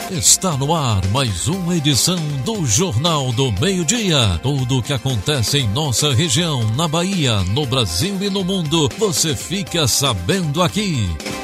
Está no ar mais uma edição do Jornal do Meio-Dia. Tudo o que acontece em nossa região, na Bahia, no Brasil e no mundo, você fica sabendo aqui.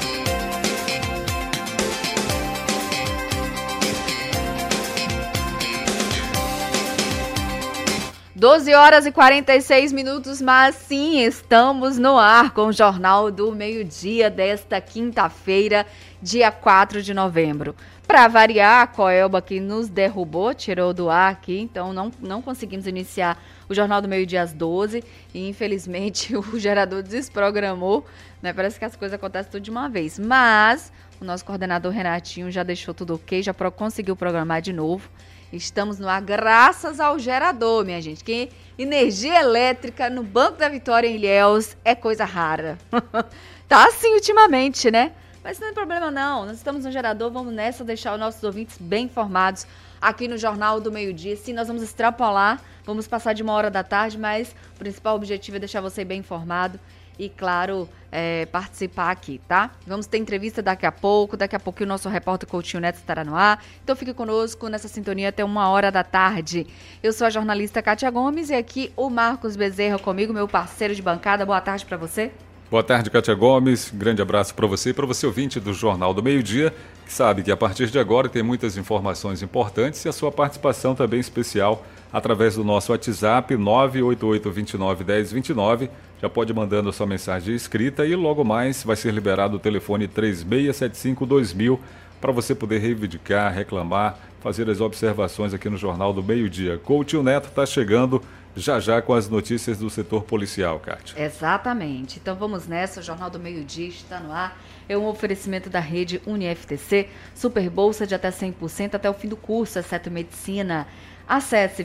12h46, mas sim, estamos no ar com o Jornal do Meio-Dia desta quinta-feira, dia 4 de novembro. Para variar, a Coelba que nos derrubou, tirou do ar aqui, então não conseguimos iniciar o Jornal do Meio-Dia às 12 e infelizmente o gerador desprogramou, né? Parece que as coisas acontecem tudo de uma vez, mas o nosso coordenador Renatinho já deixou tudo ok, já conseguiu programar de novo. Estamos no ar graças ao gerador, minha gente, que energia elétrica no Banco da Vitória em Ilhéus é coisa rara. Tá assim ultimamente, né? Mas não tem problema não, nós estamos no gerador, vamos nessa deixar os nossos ouvintes bem informados aqui no Jornal do Meio-Dia. Sim, nós vamos extrapolar, vamos passar de 1h da tarde, mas o principal objetivo é deixar você bem informado e, claro, participar aqui, tá? Vamos ter entrevista daqui a pouquinho o nosso repórter Coutinho Neto estará no ar, então fique conosco nessa sintonia até 1h da tarde. Eu sou a jornalista Kátia Gomes e aqui o Marcos Bezerra comigo, meu parceiro de bancada. Boa tarde para você. Boa tarde, Kátia Gomes. Grande abraço para você e para você ouvinte do Jornal do Meio-Dia, que sabe que a partir de agora tem muitas informações importantes e a sua participação também especial através do nosso WhatsApp 988291029. Já pode mandando a sua mensagem escrita e logo mais vai ser liberado o telefone 3675-2000 para você poder reivindicar, reclamar, fazer as observações aqui no Jornal do Meio-Dia. Coutinho Neto está chegando já com as notícias do setor policial, Kátia. Exatamente. Então vamos nessa, o Jornal do Meio-Dia está no ar. É um oferecimento da rede UniFTC, super bolsa de até 100% até o fim do curso, exceto medicina. Acesse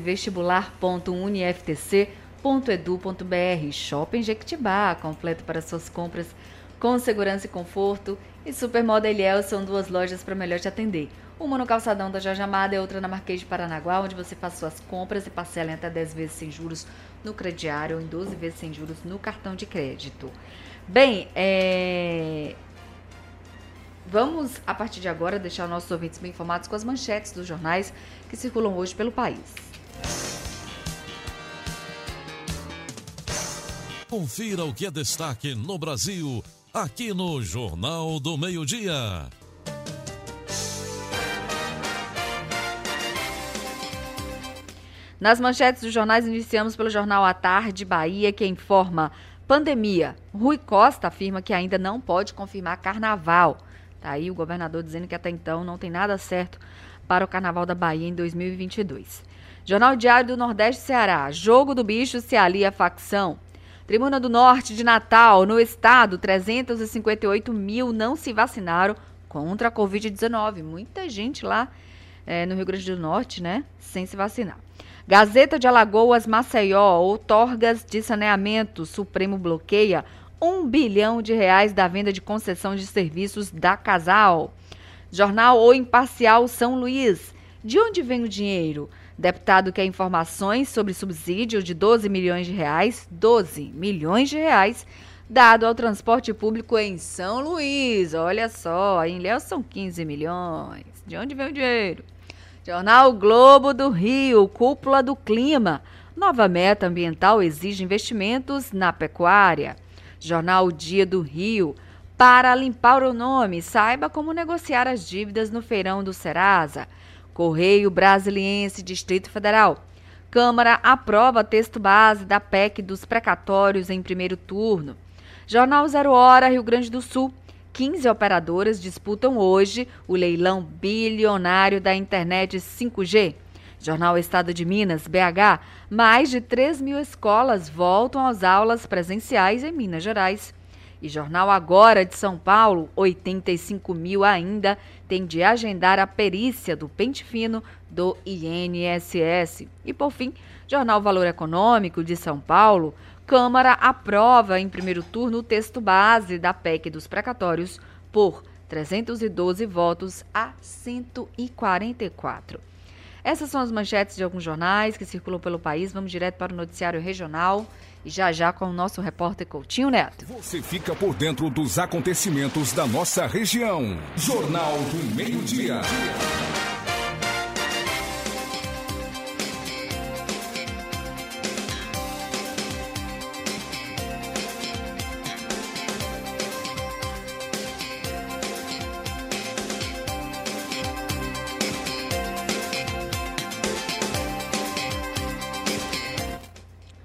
vestibular.uniftc.edu.br. Shopping Jequitibá, completo para suas compras com segurança e conforto. E Supermoda Ilhéus são duas lojas para melhor te atender. Uma no calçadão da Jorge Amado e outra na Marquês de Paranaguá, onde você faz suas compras e parcela em até 10 vezes sem juros no crediário ou em 12 vezes sem juros no cartão de crédito. Bem, vamos, a partir de agora, deixar nossos ouvintes bem informados com as manchetes dos jornais que circulam hoje pelo país. Confira o que é destaque no Brasil, aqui no Jornal do Meio-Dia. Nas manchetes dos jornais, iniciamos pelo jornal A Tarde Bahia, que informa pandemia. Rui Costa afirma que ainda não pode confirmar carnaval. Tá aí o governador dizendo que até então não tem nada certo para o Carnaval da Bahia em 2022. Jornal Diário do Nordeste Ceará. Jogo do bicho se alia à facção. Tribuna do Norte de Natal. No estado, 358 mil não se vacinaram contra a Covid-19. Muita gente lá no Rio Grande do Norte, né, sem se vacinar. Gazeta de Alagoas, Maceió, outorgas de saneamento, Supremo bloqueia R$1 bilhão da venda de concessão de serviços da Casal. Jornal O Imparcial São Luís, de onde vem o dinheiro? Deputado quer informações sobre subsídio de R$12 milhões, R$12 milhões dado ao transporte público em São Luís. Olha só, em Ilhéus são 15 milhões. De onde vem o dinheiro? Jornal Globo do Rio, cúpula do clima. Nova meta ambiental exige investimentos na pecuária. Jornal Dia do Rio, para limpar o nome, saiba como negociar as dívidas no feirão do Serasa. Correio Brasiliense, Distrito Federal. Câmara aprova texto base da PEC dos precatórios em primeiro turno. Jornal 0 Hora, Rio Grande do Sul. 15 operadoras disputam hoje o leilão bilionário da internet 5G. Jornal Estado de Minas, BH, mais de 3 mil escolas voltam às aulas presenciais em Minas Gerais. E Jornal Agora de São Paulo, 85 mil ainda tem de agendar a perícia do pente fino do INSS. E por fim, Jornal Valor Econômico de São Paulo, Câmara aprova em primeiro turno o texto base da PEC dos precatórios por 312 votos a 144. Essas são as manchetes de alguns jornais que circulam pelo país. Vamos direto para o noticiário regional e já com o nosso repórter Coutinho Neto. Você fica por dentro dos acontecimentos da nossa região. Jornal do Meio-Dia.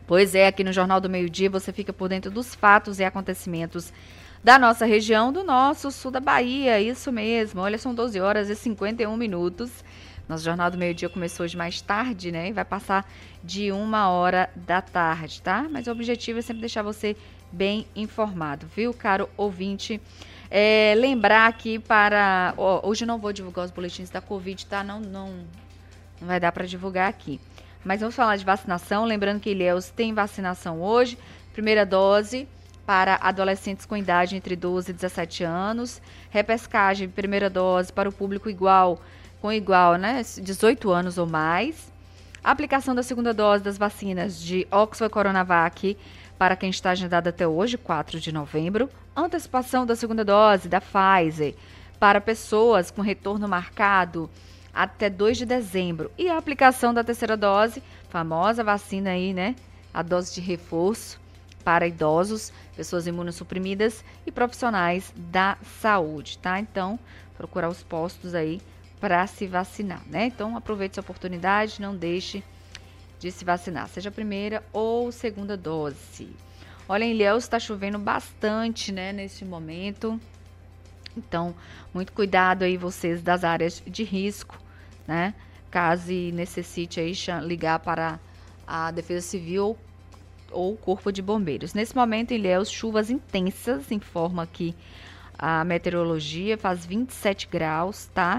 Pois é, aqui no Jornal do Meio-Dia você fica por dentro dos fatos e acontecimentos da nossa região, do nosso sul da Bahia, isso mesmo. Olha, são 12 horas e 51 minutos. Nosso Jornal do Meio-Dia começou hoje mais tarde, né? E vai passar de 1h da tarde, tá? Mas o objetivo é sempre deixar você bem informado, viu, caro ouvinte? Lembrar aqui para... hoje eu não vou divulgar os boletins da Covid, tá? Não vai dar para divulgar aqui. Mas vamos falar de vacinação, lembrando que Ilhéus tem vacinação hoje, primeira dose para adolescentes com idade entre 12 e 17 anos, repescagem, primeira dose para o público com igual, né, 18 anos ou mais, aplicação da segunda dose das vacinas de Oxford e Coronavac para quem está agendado até hoje, 4 de novembro, antecipação da segunda dose da Pfizer para pessoas com retorno marcado até 2 de dezembro. E a aplicação da terceira dose, famosa vacina aí, né? A dose de reforço para idosos, pessoas imunossuprimidas e profissionais da saúde, tá? Então, procurar os postos aí para se vacinar, né? Então, aproveite essa oportunidade, não deixe de se vacinar, seja a primeira ou segunda dose. Olha, em Ilhéus está chovendo bastante, né, neste momento. Então, muito cuidado aí vocês das áreas de risco, né? Caso necessite aí ligar para a Defesa Civil ou o Corpo de Bombeiros. Nesse momento, em Ilhéus, chuvas intensas, informa aqui a meteorologia, faz 27 graus, tá?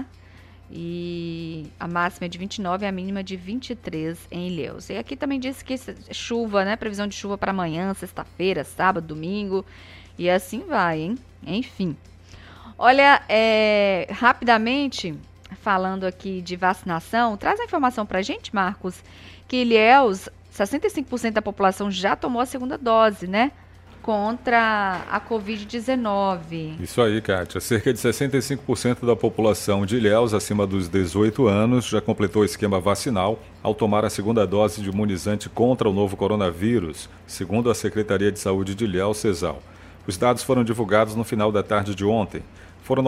E a máxima é de 29 e a mínima de 23 em Ilhéus. E aqui também diz que chuva, né? Previsão de chuva para amanhã, sexta-feira, sábado, domingo, e assim vai, hein? Enfim. Olha, rapidamente, falando aqui de vacinação, traz a informação pra gente, Marcos, que Ilhéus, 65% da população já tomou a segunda dose, né? Contra a Covid-19. Isso aí, Kátia. Cerca de 65% da população de Ilhéus, acima dos 18 anos, já completou o esquema vacinal ao tomar a segunda dose de imunizante contra o novo coronavírus, segundo a Secretaria de Saúde de Ilhéus, CESAL. Os dados foram divulgados no final da tarde de ontem. Foram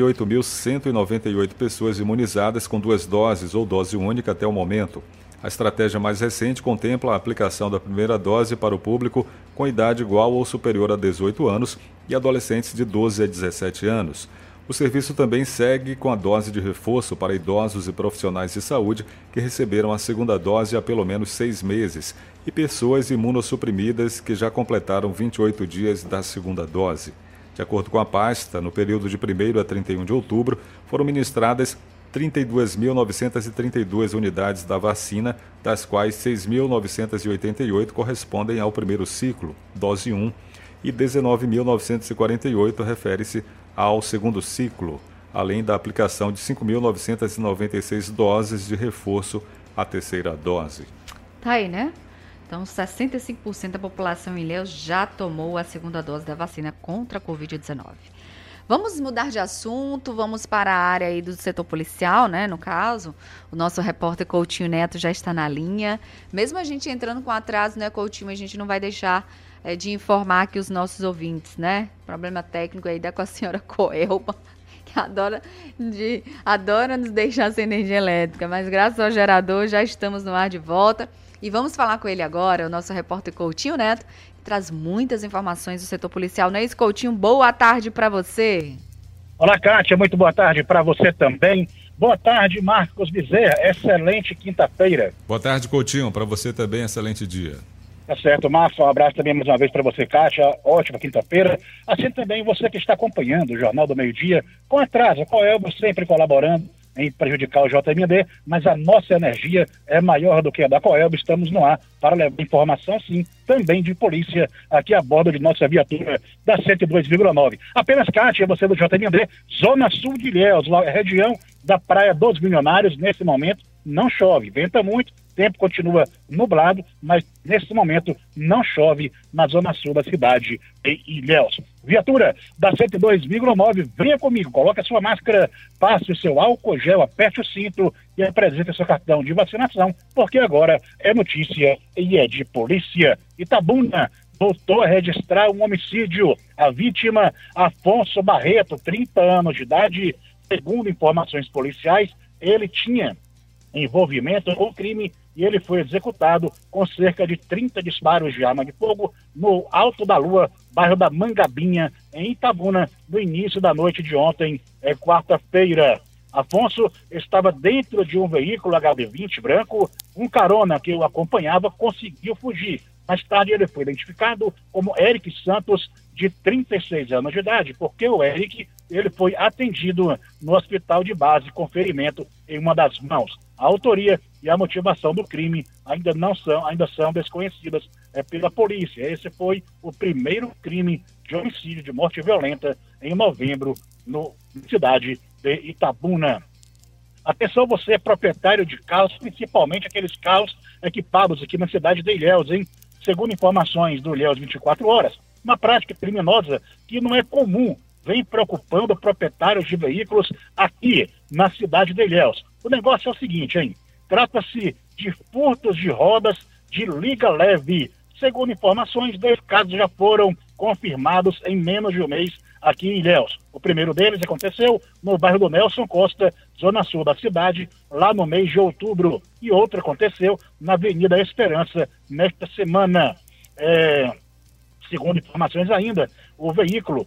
98.198 pessoas imunizadas com 2 doses ou dose única até o momento. A estratégia mais recente contempla a aplicação da primeira dose para o público com idade igual ou superior a 18 anos e adolescentes de 12 a 17 anos. O serviço também segue com a dose de reforço para idosos e profissionais de saúde que receberam a segunda dose há pelo menos 6 meses e pessoas imunossuprimidas que já completaram 28 dias da segunda dose. De acordo com a pasta, no período de 1º a 31 de outubro, foram ministradas 32.932 unidades da vacina, das quais 6.988 correspondem ao primeiro ciclo, dose 1, e 19.948 refere-se ao segundo ciclo, além da aplicação de 5.996 doses de reforço à terceira dose. Tá aí, né? Então, 65% da população em Ilhéus já tomou a segunda dose da vacina contra a Covid-19. Vamos mudar de assunto, vamos para a área aí do setor policial, né? No caso, o nosso repórter Coutinho Neto já está na linha. Mesmo a gente entrando com atraso, né, Coutinho, a gente não vai deixar de informar aqui os nossos ouvintes, né? Problema técnico aí da com a senhora Coelba, que adora nos deixar sem energia elétrica, mas graças ao gerador já estamos no ar de volta. E vamos falar com ele agora, o nosso repórter Coutinho Neto, que traz muitas informações do setor policial. Não é isso, Coutinho? Boa tarde para você. Olá, Kátia, muito boa tarde para você também. Boa tarde, Marcos Bezerra. Excelente quinta-feira. Boa tarde, Coutinho. Para você também, excelente dia. Tá certo, Márcio. Um abraço também mais uma vez para você, Kátia. Ótima quinta-feira. Assim também você que está acompanhando o Jornal do Meio-Dia com atraso. A Coelba sempre colaborando em prejudicar o JMD, mas a nossa energia é maior do que a da Coelba. Estamos no ar para levar informação, sim, também de polícia aqui a bordo de nossa viatura da 102,9. Apenas, Kátia, você do JMD, Zona Sul de Ilhéus, região da Praia dos Milionários. Nesse momento não chove, venta muito, tempo continua nublado, mas nesse momento não chove na zona sul da cidade de Ilhéus. Viatura da 102,9, venha comigo, coloque a sua máscara, passe o seu álcool gel, aperte o cinto e apresente seu cartão de vacinação, porque agora é notícia e é de polícia. Itabuna voltou a registrar um homicídio. A vítima, Afonso Barreto, 30 anos de idade. Segundo informações policiais, ele tinha envolvimento com crime e ele foi executado com cerca de 30 disparos de arma de fogo no Alto da Lua, bairro da Mangabinha, em Itabuna, no início da noite de ontem, quarta-feira. Afonso estava dentro de um veículo HB20 branco, um carona que o acompanhava conseguiu fugir. Mais tarde ele foi identificado como Eric Santos, de 36 anos de idade, porque o Eric ele foi atendido no hospital de base com ferimento em uma das mãos. A autoria e a motivação do crime ainda são desconhecidas pela polícia. Esse foi o primeiro crime de homicídio de morte violenta em novembro na cidade de Itabuna. Atenção, você é proprietário de carros, principalmente aqueles carros equipados aqui na cidade de Ilhéus, hein? Segundo informações do Ilhéus 24 Horas, uma prática criminosa que não é comum, vem preocupando proprietários de veículos aqui na cidade de Ilhéus. O negócio é o seguinte, hein? Trata-se de furtos de rodas de liga leve. Segundo informações, 2 casos já foram confirmados em menos de um mês aqui em Ilhéus. O primeiro deles aconteceu no bairro do Nelson Costa, zona sul da cidade, lá no mês de outubro. E outro aconteceu na Avenida Esperança, nesta semana. Segundo informações ainda, o veículo,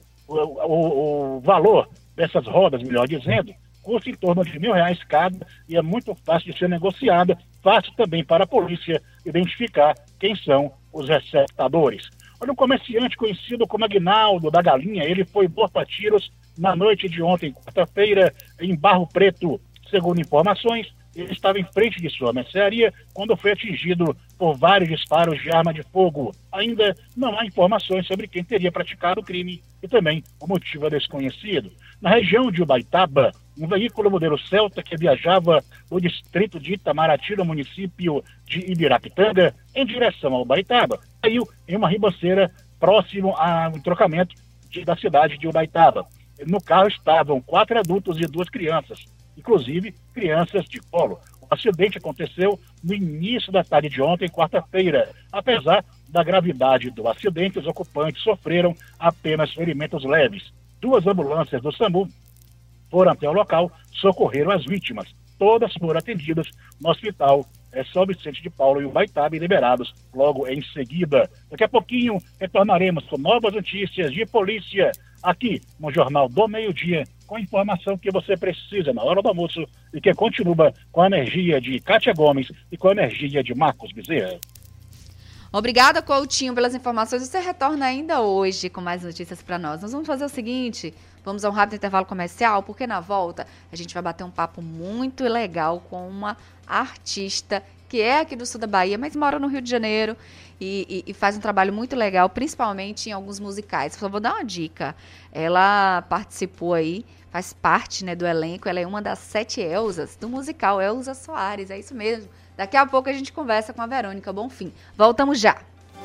o valor dessas rodas, melhor dizendo, custa em torno de R$1.000 cada e é muito fácil de ser negociada, fácil também para a polícia identificar quem são os receptadores. Olha, um comerciante conhecido como Aguinaldo da Galinha, ele foi morto a tiros na noite de ontem, quarta-feira, em Barro Preto. Segundo informações, ele estava em frente de sua mercearia quando foi atingido por vários disparos de arma de fogo. Ainda não há informações sobre quem teria praticado o crime e também o motivo é desconhecido. Na região de Ubaitaba, um veículo modelo Celta que viajava do distrito de Itamaraty, no município de Ibirapitanga, em direção ao Ubaitaba, caiu em uma ribanceira próximo ao entrocamento da cidade de Ubaitaba. No carro estavam 4 adultos e 2 crianças, inclusive crianças de colo. O acidente aconteceu no início da tarde de ontem, quarta-feira. Apesar da gravidade do acidente, os ocupantes sofreram apenas ferimentos leves. 2 ambulâncias do SAMU foram até o local, socorreram as vítimas. Todas foram atendidas no hospital São Vicente de Paulo e Ubaitaba e liberados logo em seguida. Daqui a pouquinho retornaremos com novas notícias de polícia aqui no Jornal do Meio-Dia, com a informação que você precisa na hora do almoço e que continua com a energia de Kátia Gomes e com a energia de Marcos Bezerra. Obrigada, Coutinho, pelas informações. Você retorna ainda hoje com mais notícias para nós. Nós vamos fazer o seguinte, vamos a um rápido intervalo comercial, porque na volta a gente vai bater um papo muito legal com uma artista que é aqui do sul da Bahia, mas mora no Rio de Janeiro e faz um trabalho muito legal, principalmente em alguns musicais. Só vou dar uma dica. Ela participou aí, faz parte, né, do elenco, ela é uma das 7 Elzas do musical Elza Soares, é isso mesmo. Daqui a pouco a gente conversa com a Verônica Bonfim. Voltamos já.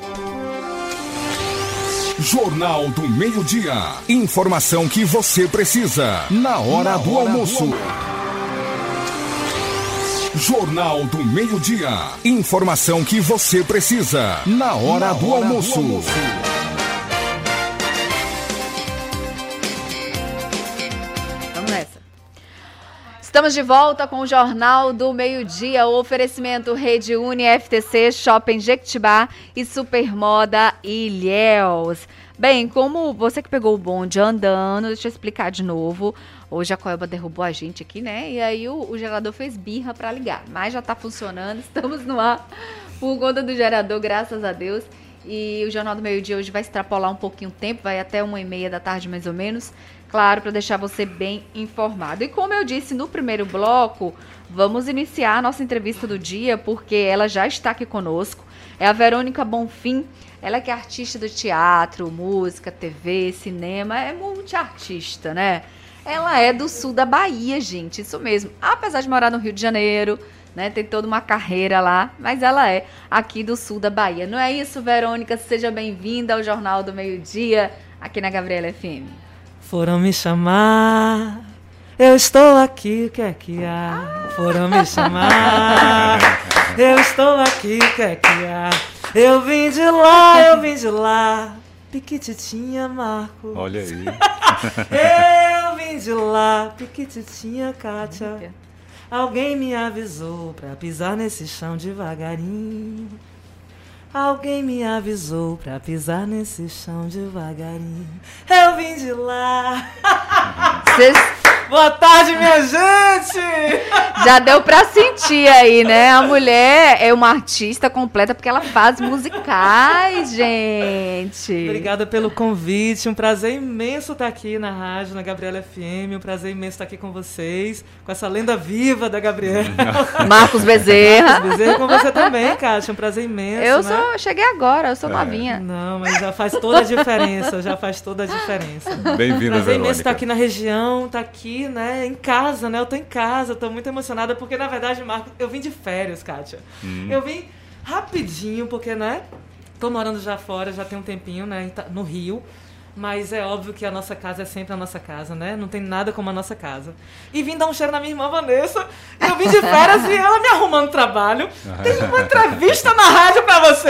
Jornal do Meio-Dia. Informação que você precisa na hora do almoço. Jornal do Meio-Dia. Informação que você precisa na hora do almoço. Vamos nessa. Estamos de volta com o Jornal do Meio-Dia. O oferecimento Rede Uni, FTC, Shopping Jequitibá e Supermoda Ilhéus. Bem, como você que pegou o bonde andando, deixa eu explicar de novo. Hoje a Coelba derrubou a gente aqui, né? E aí o gerador fez birra para ligar. Mas já tá funcionando, estamos no ar por conta do gerador, graças a Deus. E o Jornal do Meio-Dia hoje vai extrapolar um pouquinho o tempo, vai até 1h30 da tarde mais ou menos. Claro, para deixar você bem informado. E como eu disse no primeiro bloco, vamos iniciar a nossa entrevista do dia, porque ela já está aqui conosco. É a Verônica Bonfim. Ela que é artista do teatro, música, TV, cinema, é multiartista, né? Ela é do sul da Bahia, gente, isso mesmo. Apesar de morar no Rio de Janeiro, né, tem toda uma carreira lá, mas ela é aqui do sul da Bahia. Não é isso, Verônica? Seja bem-vinda ao Jornal do Meio-Dia, aqui na Gabriela FM. Foram me chamar, eu estou aqui, o que é que há? Foram me chamar, eu estou aqui, o que é que há? Eu vim de lá, piquititinha Marco. Olha aí. Eu vim de lá, piquititinha Kátia. Alguém me avisou pra pisar nesse chão devagarinho. Alguém me avisou pra pisar nesse chão devagarinho. Eu vim de lá. Boa tarde, minha gente! Já deu pra sentir aí, né? A mulher é uma artista completa porque ela faz musicais, gente. Obrigada pelo convite. Um prazer imenso estar aqui na rádio, na Gabriela FM. Um prazer imenso estar aqui com vocês, com essa lenda viva da Gabriela. Marcos Bezerra. Marcos Bezerra, com você também, Kátia. Um prazer imenso. Cheguei agora, eu sou novinha. Não, mas já faz toda a diferença. Bem-vinda, Prazer Verônica. imenso estar aqui na região, estar aqui, né, em casa, né? Eu tô em casa, tô muito emocionada, porque, na verdade, Marcos, eu vim de férias, Kátia. Eu vim rapidinho, porque, né, tô morando já fora, já tem um tempinho, né, no Rio, mas é óbvio que a nossa casa é sempre a nossa casa, né? Não tem nada como a nossa casa. E vim dar um cheiro na minha irmã Vanessa, eu vim de férias e ela me arrumando trabalho. Tem uma entrevista na rádio pra você.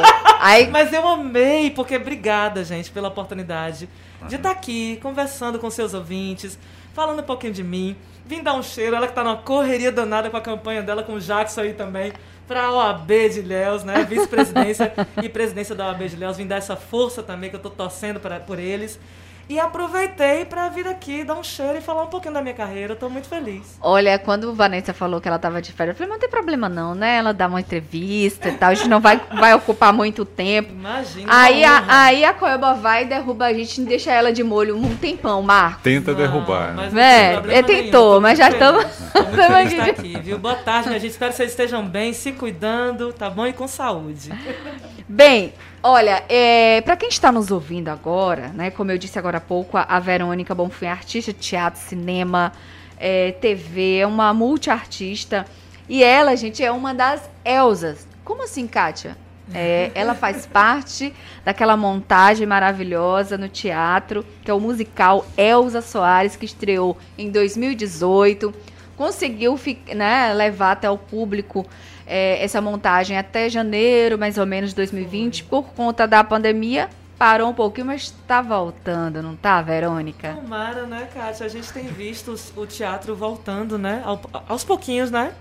Mas eu amei, porque obrigada, gente, pela oportunidade de estar aqui, conversando com seus ouvintes, falando um pouquinho de mim. Vim dar um cheiro, ela que tá numa correria danada com a campanha dela, com o Jackson aí também, pra OAB de Ilhéus, né? Vice-presidência e presidência da OAB de Ilhéus. Vim dar essa força também, que eu tô torcendo por eles. E aproveitei pra vir aqui, dar um cheiro e falar um pouquinho da minha carreira. Eu tô muito feliz. Olha, quando a Vanessa falou que ela tava de férias, eu falei, não tem problema não, né? Ela dá uma entrevista e tal, a gente não vai ocupar muito tempo. Imagina. Aí a Coelba vai e derruba a gente e deixa ela de molho um tempão, Marcos. Tenta derrubar. Mas ele tentou, mas já estamos... aqui, viu? Boa tarde, minha gente. Espero que vocês estejam bem, se cuidando, tá bom? E com saúde. Bem, olha, para quem está nos ouvindo agora, né, como eu disse agora há pouco, a Verônica Bonfim é artista de teatro, cinema, TV, é uma multiartista. E ela, gente, é uma das Elzas. Como assim, Kátia? Ela faz parte daquela montagem maravilhosa no teatro, que é o musical Elza Soares, que estreou em 2018. Conseguiu, né, levar até o público essa montagem até janeiro, mais ou menos, de 2020. Por conta da pandemia, parou um pouquinho, mas está voltando, não tá, Verônica? Tomara, né, Kátia? A gente tem visto o teatro voltando, né, aos pouquinhos, né,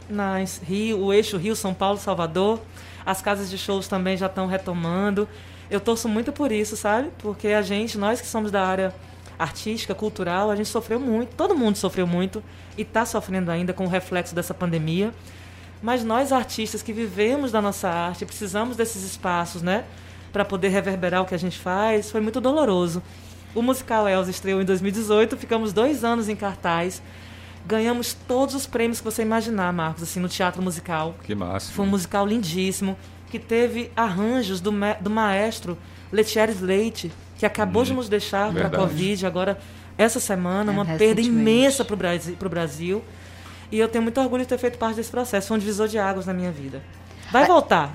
o eixo Rio, São Paulo, Salvador. As casas de shows também já estão retomando. Eu torço muito por isso, sabe? Porque nós que somos da área artística, cultural, a gente sofreu muito, todo mundo sofreu muito e está sofrendo ainda com o reflexo dessa pandemia. Mas nós, artistas que vivemos da nossa arte, precisamos desses espaços, né, para poder reverberar o que a gente faz. Foi muito doloroso. O musical Elza estreou em 2018, ficamos 2 anos em cartaz, ganhamos todos os prêmios que você imaginar, Marcos, assim, no teatro musical. Que massa. Foi um musical lindíssimo, que teve arranjos do maestro Letieres Leite, que acabou de nos deixar para a Covid agora, essa semana, uma perda imensa para o Brasil. E eu tenho muito orgulho de ter feito parte desse processo. Foi um divisor de águas na minha vida. Vai voltar.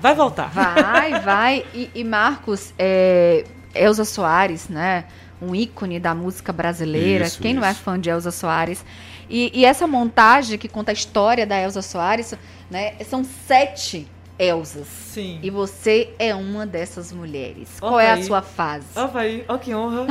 Vai. E Marcos, Elza Soares, né? Um ícone da música brasileira. Quem não é fã de Elza Soares? E essa montagem que conta a história da Elza Soares, né? São 7 Elzas. Sim. E você é uma dessas mulheres. Qual é a sua fase? Ó, que honra.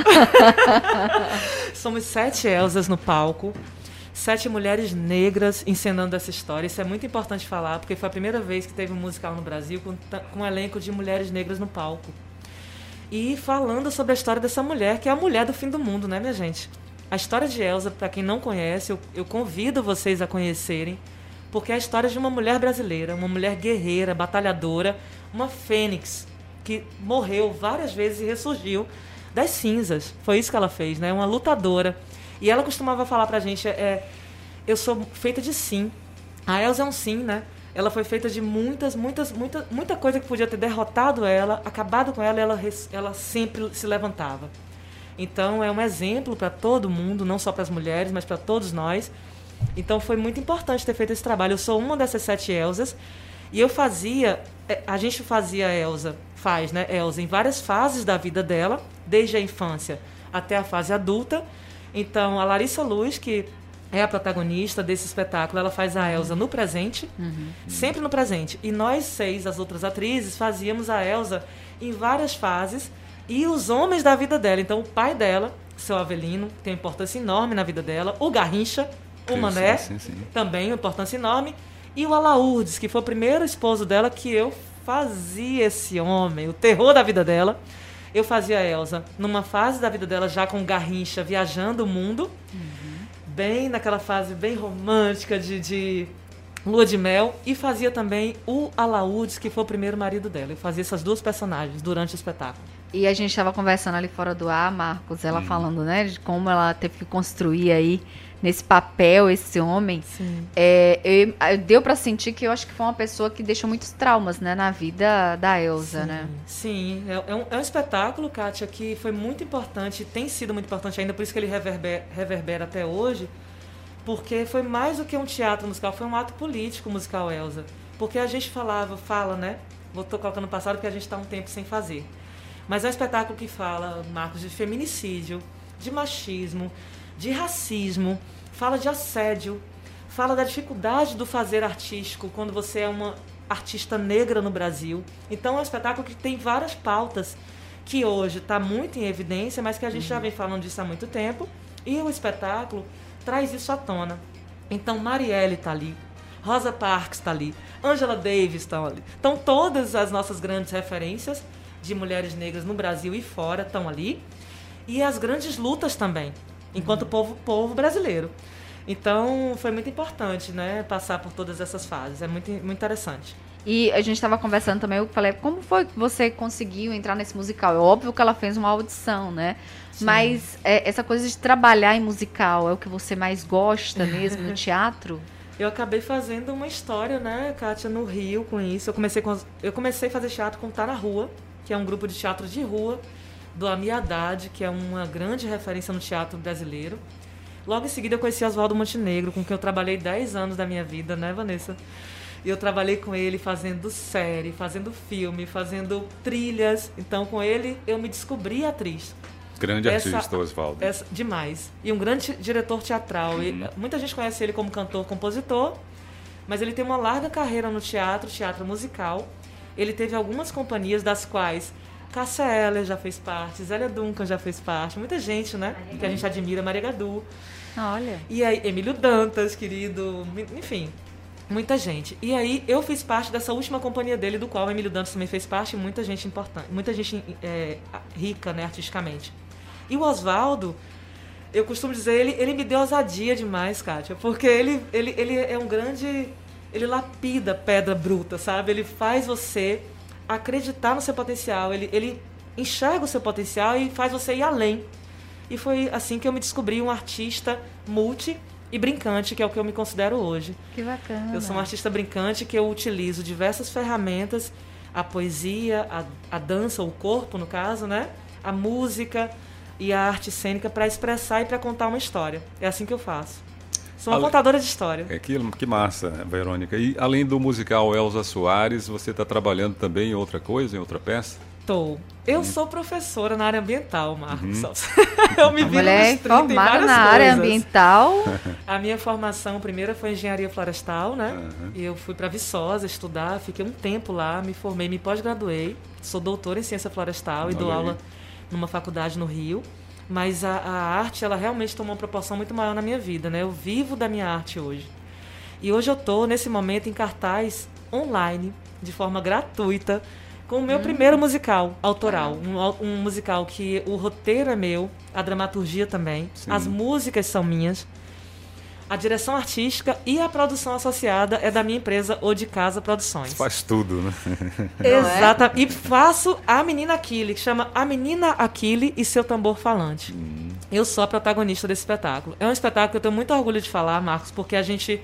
Somos 7 Elzas no palco. 7 mulheres negras encenando essa história. Isso é muito importante falar, porque foi a primeira vez que teve um musical no Brasil com um elenco de mulheres negras no palco. E falando sobre a história dessa mulher, que é a mulher do fim do mundo, né, minha gente? A história de Elza, para quem não conhece, eu convido vocês a conhecerem, porque é a história de uma mulher brasileira, uma mulher guerreira, batalhadora, uma fênix, que morreu várias vezes e ressurgiu das cinzas. Foi isso que ela fez, né? Uma lutadora. E ela costumava falar pra gente, eu sou feita de sim. A Elza é um sim, né? Ela foi feita de muita coisa que podia ter derrotado ela, acabado com ela, e ela sempre se levantava. Então é um exemplo para todo mundo, não só para as mulheres, mas para todos nós. Então foi muito importante ter feito esse trabalho. Eu sou uma dessas 7 Elzas e a gente fazia Elza em várias fases da vida dela, desde a infância até a fase adulta. Então, a Larissa Luz, que é a protagonista desse espetáculo, ela faz a Elza no presente, sempre no presente. E nós 6, as outras atrizes, fazíamos a Elza em várias fases e os homens da vida dela. Então, o pai dela, seu Avelino, tem uma importância enorme na vida dela. O Garrincha, O Mané, sim. também uma importância enorme. E o Alaúdes, que foi o primeiro esposo dela que eu fazia esse homem, o terror da vida dela. Eu fazia a Elza numa fase da vida dela já com Garrincha, viajando o mundo. Bem naquela fase bem romântica de lua de mel. E fazia também o Alaúdes, que foi o primeiro marido dela. Eu fazia essas duas personagens durante o espetáculo. E a gente estava conversando ali fora do ar, Marcos, ela falando, né, de como ela teve que construir aí nesse papel esse homem. Sim. Deu para sentir que eu acho que foi uma pessoa que deixou muitos traumas, né, na vida da Elza, Sim, né? Sim, é um espetáculo, Kátia, que foi muito importante, tem sido muito importante ainda, por isso que ele reverbera até hoje, porque foi mais do que um teatro musical, foi um ato político musical, Elza. Porque a gente fala, né? Estou colocando no passado porque a gente está um tempo sem fazer. Mas é um espetáculo que fala, Marcos, de feminicídio, de machismo, de racismo, fala de assédio, fala da dificuldade do fazer artístico quando você é uma artista negra no Brasil. Então é um espetáculo que tem várias pautas que hoje está muito em evidência, mas que a gente já vem falando disso há muito tempo. E o espetáculo traz isso à tona. Então Marielle está ali, Rosa Parks está ali, Angela Davis está ali. Então todas as nossas grandes referências de mulheres negras no Brasil e fora estão ali. E as grandes lutas também, enquanto povo brasileiro. Então, foi muito importante, né, passar por todas essas fases. É muito, muito interessante. E a gente estava conversando também, eu falei, como foi que você conseguiu entrar nesse musical? É óbvio que ela fez uma audição, né? Sim. Mas essa coisa de trabalhar em musical é o que você mais gosta mesmo no teatro? Eu acabei fazendo uma história, né, Kátia, no Rio com isso. Eu comecei a fazer teatro com Tá na Rua, que é um grupo de teatro de rua, do Ami Haddad, que é uma grande referência no teatro brasileiro. Logo em seguida eu conheci Oswaldo Montenegro, com quem eu trabalhei 10 anos da minha vida, né, Vanessa? E eu trabalhei com ele fazendo série, fazendo filme, fazendo trilhas. Então, com ele, eu me descobri atriz. Grande artista, Oswaldo. Demais. E um grande diretor teatral. E muita gente conhece ele como cantor, compositor, mas ele tem uma larga carreira no teatro musical. Ele teve algumas companhias, das quais Cássia Eller já fez parte, Zélia Duncan já fez parte, muita gente, né? Que a gente admira, Maria Gadu. Olha. E aí, Emílio Dantas, querido, enfim, muita gente. E aí, eu fiz parte dessa última companhia dele, do qual o Emílio Dantas também fez parte, e muita gente importante, muita gente rica, né, artisticamente. E o Oswaldo, eu costumo dizer, ele me deu ousadia demais, Kátia, porque ele é um grande... Ele lapida pedra bruta, sabe? Ele faz você acreditar no seu potencial. Ele enxerga o seu potencial e faz você ir além. E foi assim que eu me descobri um artista multi e brincante, que é o que eu me considero hoje. Que bacana. Eu sou um artista brincante que eu utilizo diversas ferramentas, a poesia, a dança, o corpo, no caso, né? A música e a arte cênica para expressar e para contar uma história. É assim que eu faço. Sou uma contadora de história. Que massa, Verônica. E além do musical Elza Soares, você está trabalhando também em outra coisa, em outra peça? Estou. Eu sou professora na área ambiental, Marcos. Eu me vi nos 30 em várias na coisas. Área ambiental. A minha formação primeira foi engenharia florestal, né? E eu fui para Viçosa estudar, fiquei um tempo lá, me formei, me pós-graduei. Sou doutora em ciência florestal e dou aula numa faculdade no Rio. Mas a arte, ela realmente tomou uma proporção muito maior na minha vida, né? Eu vivo da minha arte hoje. E hoje eu estou, nesse momento, em cartaz online, de forma gratuita, com o meu primeiro musical autoral. Um musical que o roteiro é meu, a dramaturgia também, as músicas são minhas, a direção artística e a produção associada é da minha empresa O de Casa Produções. Você faz tudo, né? Exatamente. E faço a Menina Aquile, que chama A Menina Aquile e Seu Tambor Falante. Eu sou a protagonista desse espetáculo. É um espetáculo que eu tenho muito orgulho de falar, Marcos, porque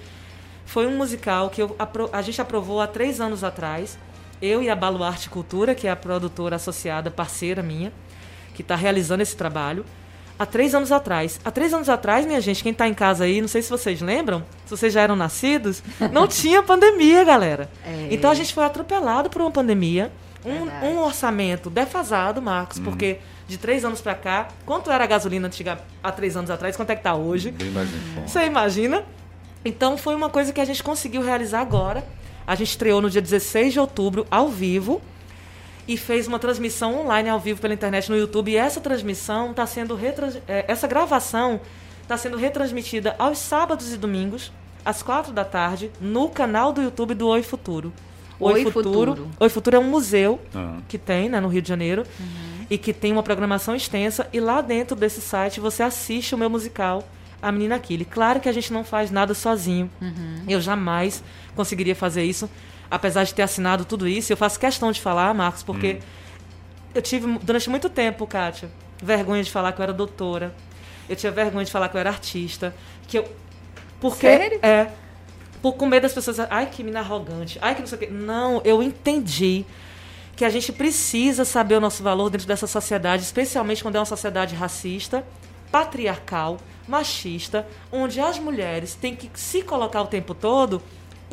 foi um musical que a gente aprovou há 3 anos atrás. Eu e a Baluarte Cultura, que é a produtora associada, parceira minha, que está realizando esse trabalho. Há 3 anos atrás. Há 3 anos atrás, minha gente, quem está em casa aí, não sei se vocês lembram, se vocês já eram nascidos, não tinha pandemia, galera. Então a gente foi atropelado por uma pandemia, um orçamento defasado, Marcos, porque de 3 anos para cá, quanto era a gasolina há 3 anos atrás, quanto é que está hoje? Você imagina? Então foi uma coisa que a gente conseguiu realizar agora. A gente estreou no dia 16 de outubro, ao vivo, e fez uma transmissão online ao vivo pela internet no YouTube. E essa transmissão está sendo essa gravação está sendo retransmitida aos sábados e domingos, às 4h, no canal do YouTube do Oi Futuro. Oi Futuro. Oi Futuro é um museu que tem, né, no Rio de Janeiro, e que tem uma programação extensa, e lá dentro desse site você assiste o meu musical, A Menina Aquile. Claro que a gente não faz nada sozinho. Eu jamais conseguiria fazer isso, apesar de ter assinado tudo isso. Eu faço questão de falar, Marcos, porque eu tive, durante muito tempo, Kátia, vergonha de falar que eu era doutora. Eu tinha vergonha de falar que eu era artista. Sério? Com medo das pessoas, ai, que menina arrogante, ai, que não sei o quê. Não, eu entendi que a gente precisa saber o nosso valor dentro dessa sociedade, especialmente quando é uma sociedade racista, patriarcal, machista, onde as mulheres têm que se colocar o tempo todo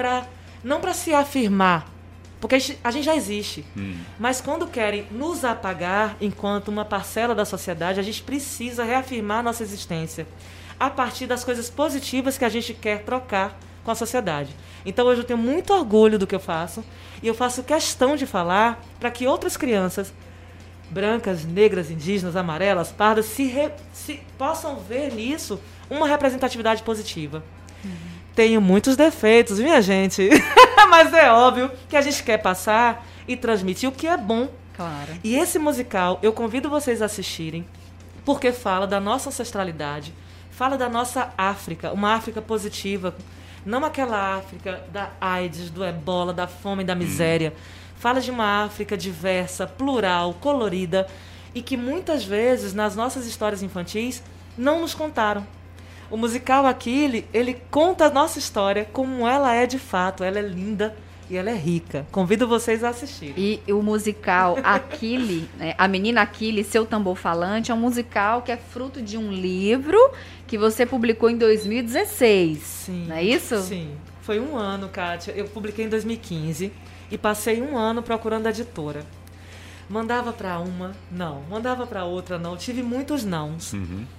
não para se afirmar, porque a gente já existe, mas quando querem nos apagar enquanto uma parcela da sociedade, a gente precisa reafirmar nossa existência a partir das coisas positivas que a gente quer trocar com a sociedade. Então hoje eu tenho muito orgulho do que eu faço, e eu faço questão de falar para que outras crianças brancas, negras, indígenas, amarelas, pardas se possam ver nisso uma representatividade positiva. Tenho muitos defeitos, minha gente, mas é óbvio que a gente quer passar e transmitir o que é bom. Claro. E esse musical eu convido vocês a assistirem, porque fala da nossa ancestralidade, fala da nossa África, uma África positiva, não aquela África da AIDS, do ebola, da fome e da miséria. Fala de uma África diversa, plural, colorida, e que muitas vezes, nas nossas histórias infantis, não nos contaram. O musical Aquile, ele conta a nossa história como ela é de fato. Ela é linda e ela é rica. Convido vocês a assistirem. E o musical Aquile, né, A Menina Aquile, Seu Tambor Falante, é um musical que é fruto de um livro que você publicou em 2016. Sim. Não é isso? Sim. Foi um ano, Kátia. Eu publiquei em 2015 e passei um ano procurando a editora. Mandava para uma, não. Mandava para outra, não. Tive muitos nãos.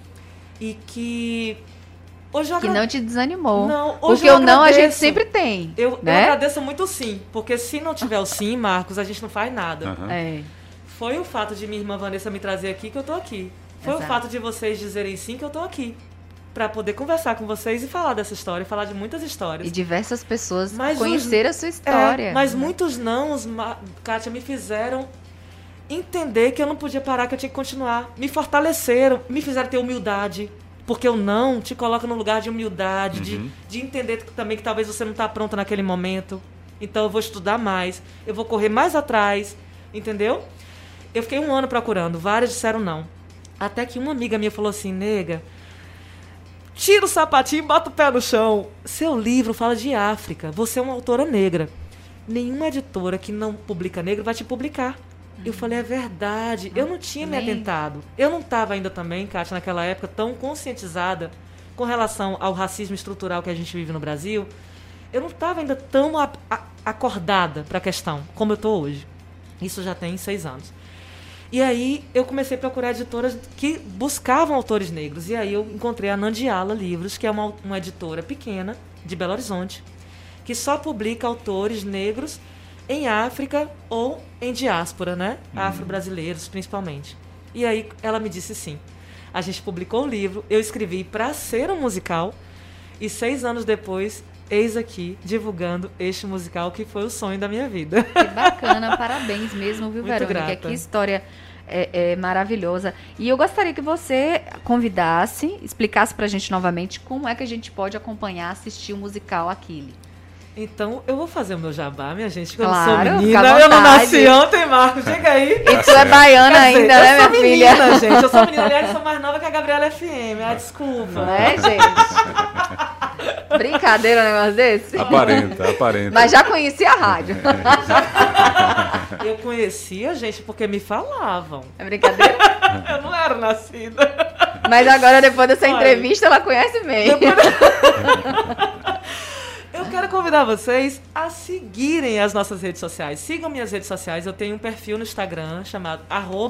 E que... Hoje que não te desanimou. Não, hoje porque o não a gente sempre tem. Eu né? agradeço muito o sim. Porque se não tiver o sim, Marcos, a gente não faz nada. Foi o fato de minha irmã Vanessa me trazer aqui que eu tô aqui. Foi o fato de vocês dizerem sim que eu tô aqui. Pra poder conversar com vocês e falar dessa história, falar de muitas histórias. E diversas pessoas conheceram a sua história. Mas muitos nãos, Kátia, me fizeram entender que eu não podia parar, que eu tinha que continuar. Me fortaleceram, me fizeram ter humildade. Porque o não te coloca num lugar de humildade, de entender também que talvez você não está pronta naquele momento. Então eu vou estudar mais, eu vou correr mais atrás, entendeu? Eu fiquei um ano procurando, várias disseram não. Até que uma amiga minha falou assim, nega, tira o sapatinho e bota o pé no chão. Seu livro fala de África, você é uma autora negra. Nenhuma editora que não publica negro vai te publicar. Eu falei, é verdade. Eu não tinha me atentado. Eu não estava ainda também, Kátia, naquela época, tão conscientizada com relação ao racismo estrutural que a gente vive no Brasil. Eu não estava ainda tão acordada para a questão como eu estou hoje. Isso já tem 6 anos. E aí eu comecei a procurar editoras que buscavam autores negros. E aí eu encontrei a Nandiala Livros, que é uma editora pequena de Belo Horizonte, que só publica autores negros em África ou em diáspora, né? Afro-brasileiros, principalmente. E aí ela me disse sim. A gente publicou o livro, eu escrevi para ser um musical, e 6 anos depois, eis aqui, divulgando este musical que foi o sonho da minha vida. Que bacana, parabéns mesmo, viu, Muito Verônica? grata. Que história maravilhosa. E eu gostaria que você convidasse, explicasse pra gente novamente como é que a gente pode acompanhar, assistir o musical Aquile. Então, eu vou fazer o meu jabá, minha gente, porque Claro, eu não sou fica à menina. Eu não vontade. nasci ontem, Marcos. Chega aí. E tu é baiana Quer dizer, ainda, né, minha eu sou filha? menina, gente. Eu sou menina. Aliás, eu sou mais nova que a Gabriela FM. Ah, desculpa. Não é, gente? Brincadeira um negócio desse? Aparenta. Mas já conhecia a rádio. Eu conhecia, gente, porque me falavam. É brincadeira? Eu não era nascida. Mas agora, depois dessa Olha, entrevista, ela conhece bem. Eu quero convidar vocês a seguirem as nossas redes sociais. Sigam minhas redes sociais. Eu tenho um perfil no Instagram chamado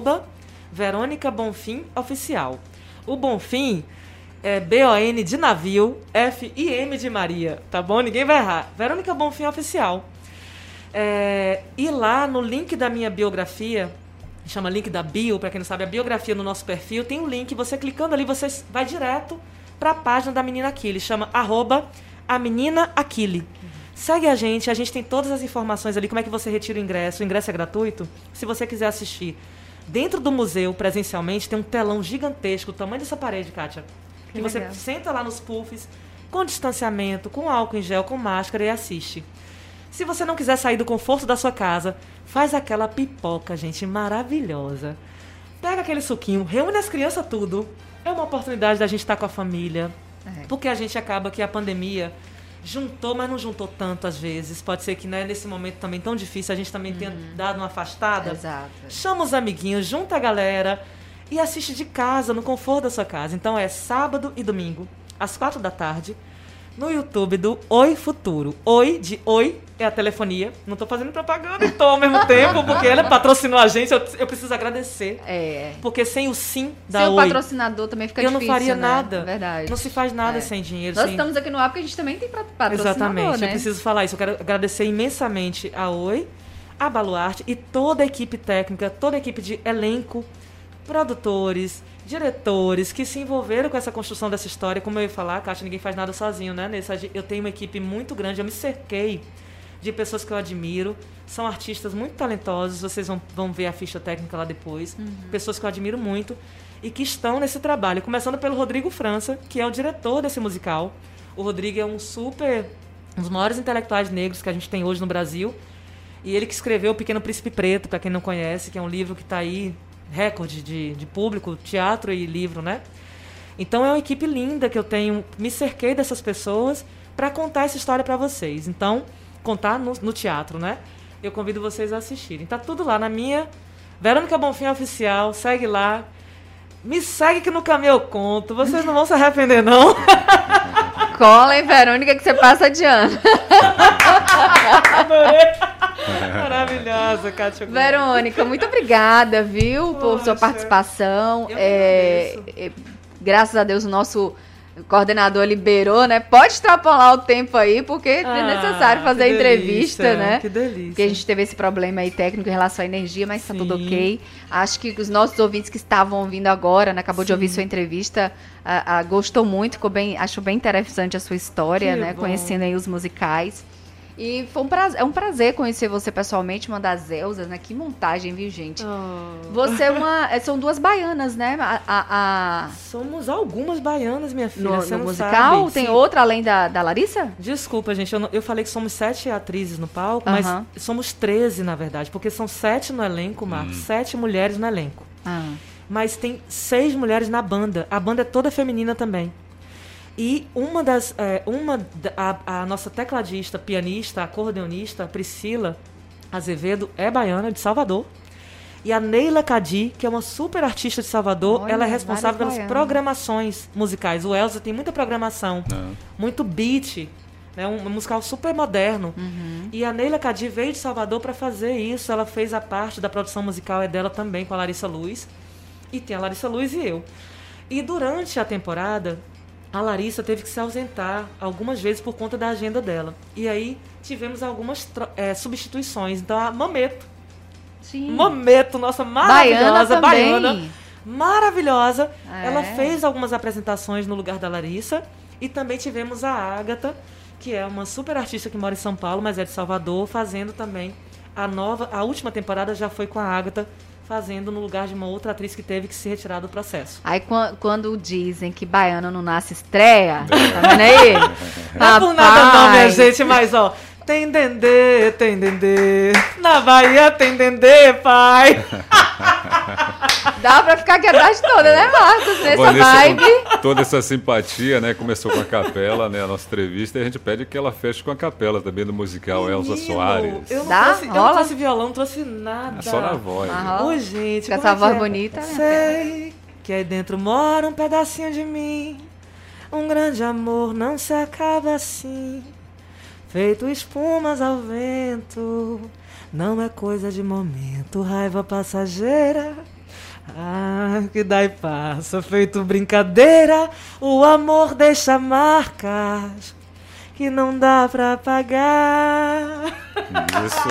@VerônicaBonfimOficial. O Bonfim é B-O-N de navio, F-I-M de Maria, tá bom? Ninguém vai errar. Verônica Bonfim Oficial. E lá no link da minha biografia, chama link da bio, para quem não sabe, a biografia no nosso perfil, tem um link, você clicando ali, você vai direto para a página da Menina Aquile, chama @a_menina_aquile. Segue a gente tem todas as informações ali, como é que você retira o ingresso é gratuito. Se você quiser assistir dentro do museu, presencialmente, tem um telão gigantesco, o tamanho dessa parede, Kátia, que você senta lá nos puffs, com distanciamento, com álcool em gel, com máscara e assiste. Se você não quiser sair do conforto da sua casa, faz aquela pipoca, gente, maravilhosa. Pega aquele suquinho, reúne as crianças tudo. É uma oportunidade da gente estar com a família. Porque a gente acaba que a pandemia juntou, mas não juntou tanto às vezes. Pode ser que, né, nesse momento também tão difícil, a gente também tenha dado uma afastada. Exato. Chama os amiguinhos, junta a galera e assiste de casa, no conforto da sua casa. Então é sábado e domingo, às 16h, no YouTube do Oi Futuro. Oi, de Oi, é a telefonia. Não tô fazendo propaganda e tô ao mesmo tempo, porque ela patrocinou a gente, eu preciso agradecer. Porque sem o sim da Oi... Sem o patrocinador também fica difícil, eu não faria né? nada. Verdade. Não se faz nada sem dinheiro. Nós estamos aqui no ar porque a gente também tem patrocinador, Exatamente, né? eu preciso falar isso. Eu quero agradecer imensamente a Oi, a Baluarte e toda a equipe técnica, toda a equipe de elenco, produtores, diretores que se envolveram com essa construção dessa história. Como eu ia falar, Kátia, ninguém faz nada sozinho, né? Eu tenho uma equipe muito grande, eu me cerquei de pessoas que eu admiro, são artistas muito talentosos, vocês vão ver a ficha técnica lá depois, pessoas que eu admiro muito e que estão nesse trabalho, começando pelo Rodrigo França, que é o diretor desse musical. O Rodrigo é um dos maiores intelectuais negros que a gente tem hoje no Brasil, e ele que escreveu O Pequeno Príncipe Preto, para quem não conhece, que é um livro que está aí recorde de público, teatro e livro, né? Então é uma equipe linda que eu tenho, me cerquei dessas pessoas para contar essa história para vocês. Então, contar no teatro, né? Eu convido vocês a assistirem. Tá tudo lá na minha Verônica Bonfim Oficial, segue lá. Me segue que no caminho eu conto, vocês não vão se arrepender, não. Cola, hein, Verônica, que você passa de ano. Maravilhosa, Kátia. Verônica, muito obrigada, viu, por sua participação. Graças a Deus, o nosso coordenador liberou, né? Pode extrapolar o tempo aí, porque é necessário fazer a entrevista, né? Que delícia. Porque a gente teve esse problema aí técnico em relação à energia, mas tá tudo ok. Acho que os nossos ouvintes que estavam ouvindo agora, né? Acabou de ouvir sua entrevista, gostou muito, acho bem interessante a sua história, né? Bom. Conhecendo aí os musicais. E foi um prazer conhecer você pessoalmente, uma das Elzas, né? Que montagem, viu, gente? Você são duas baianas, né? Somos algumas baianas, minha filha. No musical? Sabe. Tem outra além da Larissa? Desculpa, gente. Eu falei que somos 7 atrizes no palco, mas somos 13, na verdade. Porque são 7 no elenco, Marcos. 7 mulheres no elenco. Mas tem 6 mulheres na banda. A banda é toda feminina também. E a nossa tecladista, pianista, acordeonista, Priscila Azevedo, é baiana, de Salvador. E a Neila Cadi, que é uma super artista de Salvador, ela é responsável pelas programações musicais. O Elza tem muita programação, muito beat, né, um musical super moderno. E a Neila Cadi veio de Salvador para fazer isso. Ela fez a parte da produção musical, é dela também, com a Larissa Luz. E tem a Larissa Luz e eu. E durante a temporada, a Larissa teve que se ausentar algumas vezes por conta da agenda dela. E aí tivemos algumas substituições. Então a Mameto. Sim. Mameto, nossa maravilhosa baiana. Maravilhosa. Ela fez algumas apresentações no lugar da Larissa. E também tivemos a Ágata, que é uma super artista que mora em São Paulo, mas é de Salvador, fazendo também a última temporada já foi com a Ágata, fazendo no lugar de uma outra atriz que teve que se retirar do processo. Aí quando dizem que baiano não nasce estreia, tá vendo aí? Não é por nada não, minha gente, mas ó, tem dendê, na Bahia tem dendê, pai. Dá pra ficar aqui a tarde toda, né, Marcos? Nessa vibe. Toda essa simpatia, né? Começou com a capela, né? A nossa entrevista. E a gente pede que ela feche com a capela também do musical. Menino, Elza Soares. Eu não trouxe violão, não trouxe nada. É só na voz. Ô, gente. Com essa voz bonita. Sei que aí dentro mora um pedacinho de mim. Um grande amor não se acaba assim. Feito espumas ao vento. Não é coisa de momento, raiva passageira. Que dá e passa, feito brincadeira. O amor deixa marcas que não dá pra apagar. Isso.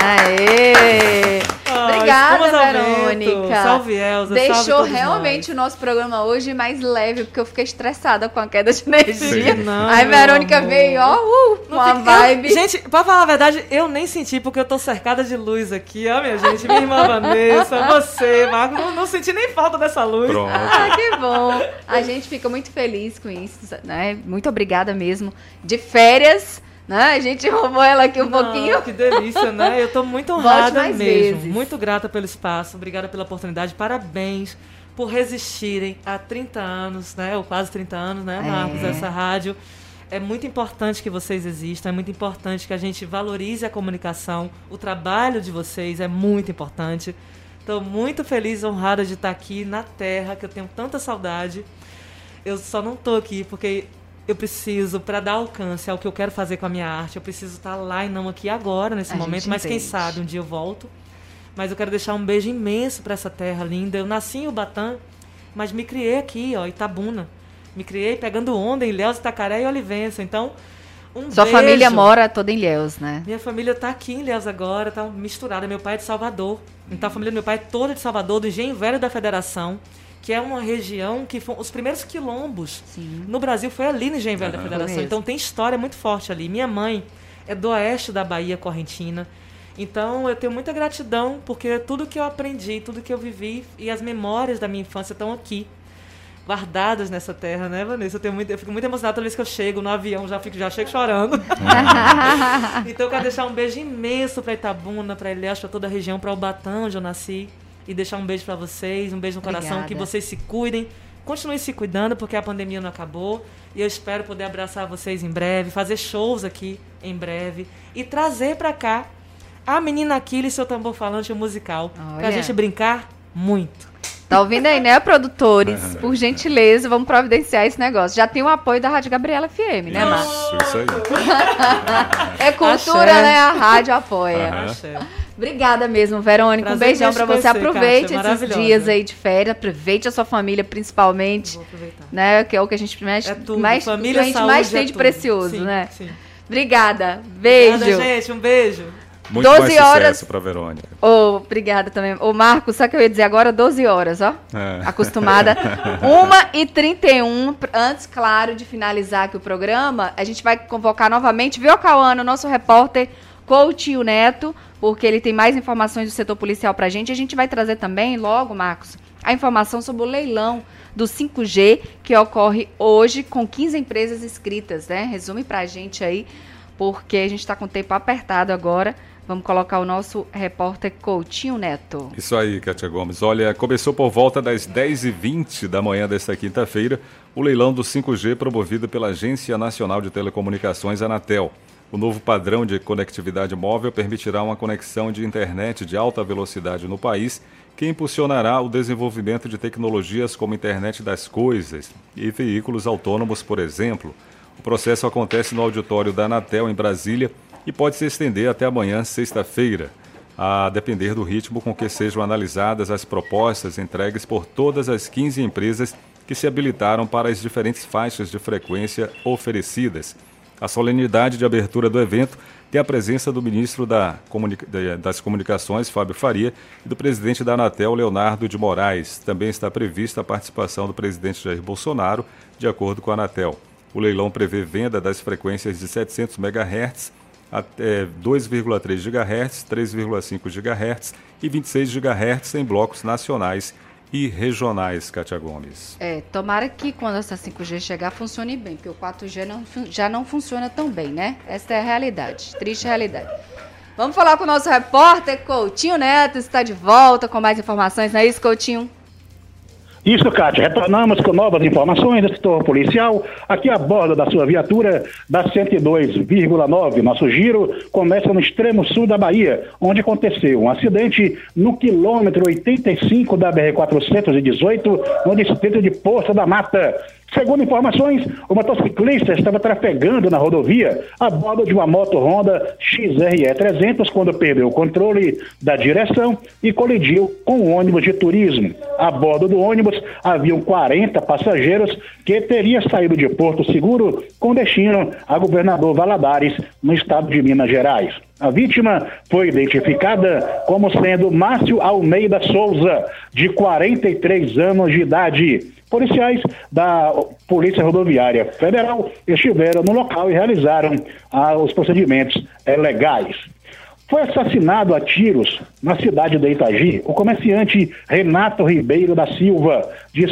Aê! Obrigada, Verônica. Salve, Elza. Deixou salve realmente o nosso programa hoje mais leve, porque eu fiquei estressada com a queda de energia. Não, Aí Verônica amor. veio, ó, uma vibe. Gente, pra falar a verdade, eu nem senti, porque eu tô cercada de luz aqui, ó, minha gente. Minha irmã Vanessa, você, Marco. Não senti nem falta dessa luz. Pronto. Que bom. A gente fica muito feliz com isso, né? Muito obrigada mesmo. De férias, né? A gente roubou ela aqui um pouquinho. Que delícia, né? Eu tô muito Volte honrada mais mesmo. vezes. Muito grata pelo espaço, obrigada pela oportunidade. Parabéns por resistirem há 30 anos, né? Ou quase 30 anos, né, Marcos? Essa rádio. É muito importante que vocês existam, é muito importante que a gente valorize a comunicação. O trabalho de vocês é muito importante. Estou muito feliz e honrada de estar aqui na terra, que eu tenho tanta saudade. Eu só não estou aqui porque eu preciso, para dar alcance ao que eu quero fazer com a minha arte, eu preciso estar lá e não aqui agora, nesse momento. Mas quem sabe um dia eu volto. Mas eu quero deixar um beijo imenso para essa terra linda. Eu nasci em Ubatã, mas me criei aqui, ó, Itabuna. Me criei pegando onda em Ilhéus, Itacaré e Olivença. Então, Sua família mora toda em Ilhéus, né? Minha família está aqui em Ilhéus agora, está misturada. Meu pai é de Salvador. Então, a família do meu pai é toda de Salvador, do Engenho Velho da Federação, que é uma região que foi os primeiros quilombos no Brasil foi ali no Engenho Velho da Federação. Então, tem história muito forte ali. Minha mãe é do oeste da Bahia, Correntina. Então, eu tenho muita gratidão, porque tudo que eu aprendi, tudo que eu vivi e as memórias da minha infância estão aqui, guardadas nessa terra, né, Vanessa? Eu fico muito emocionada toda vez que eu chego no avião, já chego chorando. Então eu quero deixar um beijo imenso para Itabuna, para Ilhéus, para toda a região, para Ubatã, onde eu nasci, e deixar um beijo para vocês, um beijo no coração, que vocês se cuidem, continuem se cuidando, porque a pandemia não acabou, e eu espero poder abraçar vocês em breve, fazer shows aqui em breve, e trazer para cá a Menina Aquila e seu tambor falante musical, pra gente brincar muito. Tá ouvindo aí, né, produtores? Por gentileza, vamos providenciar esse negócio. Já tem o apoio da Rádio Gabriela FM, né, Marcos? Isso aí. É cultura, né? A rádio apoia. Obrigada mesmo, Verônica. Um beijão pra você. Aproveite esses dias aí de férias. Aproveite a sua família, principalmente. Vou aproveitar. Né, que é o que a gente mais tem de precioso, né? Sim. Obrigada. Beijo. Obrigada, gente. Um beijo. Muito 12 mais sucesso para Verônica. Obrigada também. Ô, Marcos, sabe o que eu ia dizer agora? 12 horas, ó. Acostumada. 1h31, antes, claro, de finalizar aqui o programa, a gente vai convocar novamente, viu, Cauã, o nosso repórter Coutinho Neto, porque ele tem mais informações do setor policial pra gente. A gente vai trazer também, logo, Marcos, a informação sobre o leilão do 5G, que ocorre hoje com 15 empresas inscritas, né? Resume pra gente aí, porque a gente está com o tempo apertado agora. Vamos colocar o nosso repórter Coutinho Neto. Isso aí, Kátia Gomes. Olha, começou por volta das 10h20 da manhã desta quinta-feira o leilão do 5G promovido pela Agência Nacional de Telecomunicações, Anatel. O novo padrão de conectividade móvel permitirá uma conexão de internet de alta velocidade no país, que impulsionará o desenvolvimento de tecnologias como internet das coisas e veículos autônomos, por exemplo. O processo acontece no auditório da Anatel, em Brasília, e pode se estender até amanhã, sexta-feira, a depender do ritmo com que sejam analisadas as propostas entregues por todas as 15 empresas que se habilitaram para as diferentes faixas de frequência oferecidas. A solenidade de abertura do evento tem a presença do ministro das Comunicações, Fábio Faria, e do presidente da Anatel, Leonardo de Moraes. Também está prevista a participação do presidente Jair Bolsonaro, de acordo com a Anatel. O leilão prevê venda das frequências de 700 MHz, até 2,3 GHz, 3,5 GHz e 26 GHz em blocos nacionais e regionais, Kátia Gomes. Tomara que quando essa 5G chegar funcione bem, porque o 4G já não funciona tão bem, né? Essa é a realidade, triste realidade. Vamos falar com o nosso repórter Coutinho Neto, está de volta com mais informações, não é isso, Coutinho? Isso, Kátia. Retornamos com novas informações do setor policial aqui a bordo da sua viatura da 102,9. Nosso giro começa no extremo sul da Bahia, onde aconteceu um acidente no quilômetro 85 da BR-418, no distrito de Poça da Mata. Segundo informações, o motociclista estava trafegando na rodovia a bordo de uma moto Honda XRE 300 quando perdeu o controle da direção e colidiu com um ônibus de turismo. A bordo do ônibus haviam 40 passageiros que teriam saído de Porto Seguro com destino a Governador Valadares, no estado de Minas Gerais. A vítima foi identificada como sendo Márcio Almeida Souza, de 43 anos de idade. Policiais da Polícia Rodoviária Federal estiveram no local e realizaram os procedimentos legais. Foi assassinado a tiros na cidade de Itagi o comerciante Renato Ribeiro da Silva, de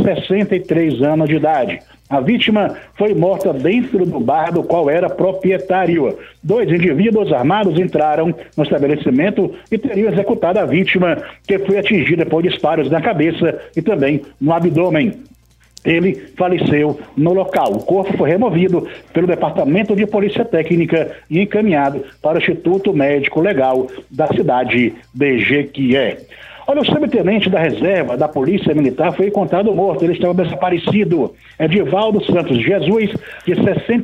63 anos de idade. A vítima foi morta dentro do bar do qual era proprietário. 2 indivíduos armados entraram no estabelecimento e teriam executado a vítima, que foi atingida por disparos na cabeça e também no abdômen. Ele faleceu no local. O corpo foi removido pelo Departamento de Polícia Técnica e encaminhado para o Instituto Médico Legal da cidade de Jequié. Olha, o subtenente da reserva da Polícia Militar foi encontrado morto. Ele estava desaparecido. Edivaldo Santos Jesus, de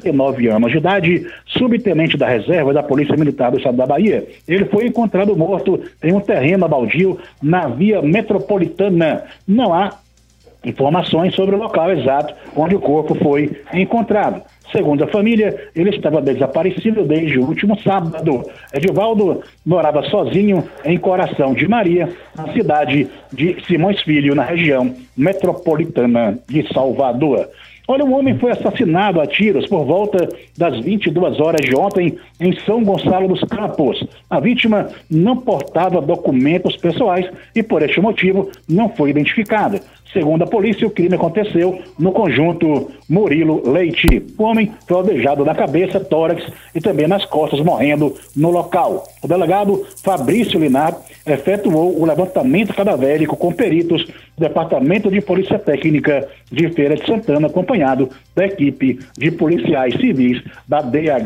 69 anos de idade, subtenente da reserva da Polícia Militar do estado da Bahia. Ele foi encontrado morto em um terreno baldio na via metropolitana. Não há informações sobre o local exato onde o corpo foi encontrado. Segundo a família, ele estava desaparecido desde o último sábado. Edivaldo morava sozinho em Coração de Maria, na cidade de Simões Filho, na região metropolitana de Salvador. Olha, um homem foi assassinado a tiros por volta das 22 horas de ontem em São Gonçalo dos Campos. A vítima não portava documentos pessoais e, por este motivo, não foi identificada. Segundo a polícia, o crime aconteceu no conjunto Murilo Leite. O homem foi alvejado na cabeça, tórax e também nas costas, morrendo no local. O delegado Fabrício Linar efetuou o levantamento cadavérico com peritos do Departamento de Polícia Técnica de Feira de Santana, acompanhado da equipe de policiais civis da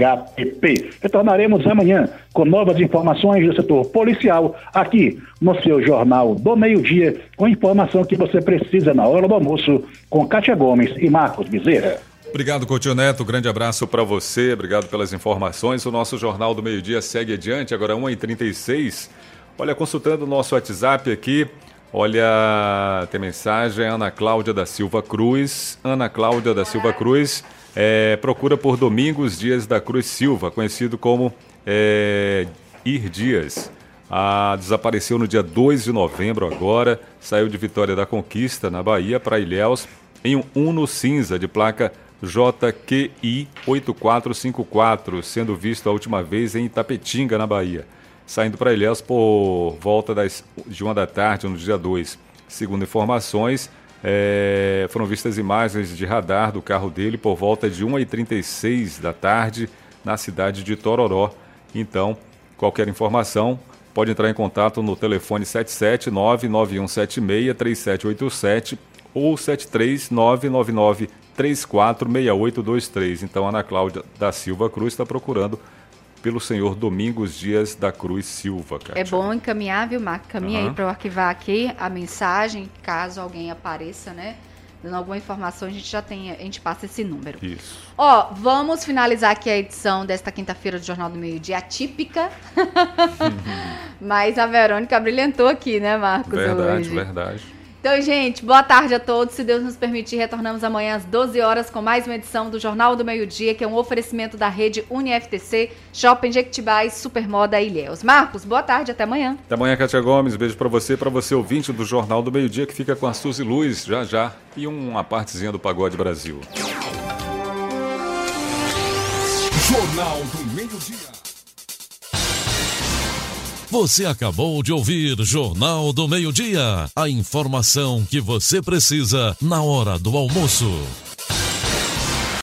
DHPP. Retornaremos amanhã com novas informações do setor policial aqui no seu Jornal do Meio-Dia, com informação que você precisa na hora do almoço, com Kátia Gomes e Marcos Bezerra. Obrigado, Coutinho Neto. Grande abraço para você. Obrigado pelas informações. O nosso Jornal do Meio-Dia segue adiante, agora 1h36. Olha, consultando o nosso WhatsApp aqui, olha, tem mensagem, Ana Cláudia da Silva Cruz. Ana Cláudia da Silva Cruz procura por Domingos Dias da Cruz Silva, conhecido como Ir Dias. Desapareceu no dia 2 de novembro agora, saiu de Vitória da Conquista, na Bahia, para Ilhéus, em um Uno cinza de placa JQI 8454, sendo visto a última vez em Itapetinga, na Bahia. Saindo para Ilhéus por volta de 1 da tarde, no dia 2. Segundo informações, foram vistas imagens de radar do carro dele por volta de 1h36 da tarde, na cidade de Tororó. Então, qualquer informação, pode entrar em contato no telefone 77991763787 ou 73999346823. Então, Ana Cláudia da Silva Cruz está procurando pelo senhor Domingos Dias da Cruz Silva, Kátia. É bom encaminhar, viu, Marco? Caminha aí para eu arquivar aqui a mensagem, caso alguém apareça, né? Dando alguma informação, a gente passa esse número. Isso. Vamos finalizar aqui a edição desta quinta-feira do Jornal do Meio-Dia, atípica. Mas a Verônica brilhantou aqui, né, Marcos? Verdade, hoje. Verdade. Então, gente, boa tarde a todos. Se Deus nos permitir, retornamos amanhã às 12 horas com mais uma edição do Jornal do Meio-Dia, que é um oferecimento da rede UniFTC, Shopping Jequitibá e Supermoda Ilhéus. Marcos, boa tarde, até amanhã. Até amanhã, Kátia Gomes. Beijo pra você ouvinte do Jornal do Meio-Dia, que fica com a Suzy Luz já e uma partezinha do Pagode Brasil. Jornal do Meio-Dia. Você acabou de ouvir Jornal do Meio-Dia. A informação que você precisa na hora do almoço.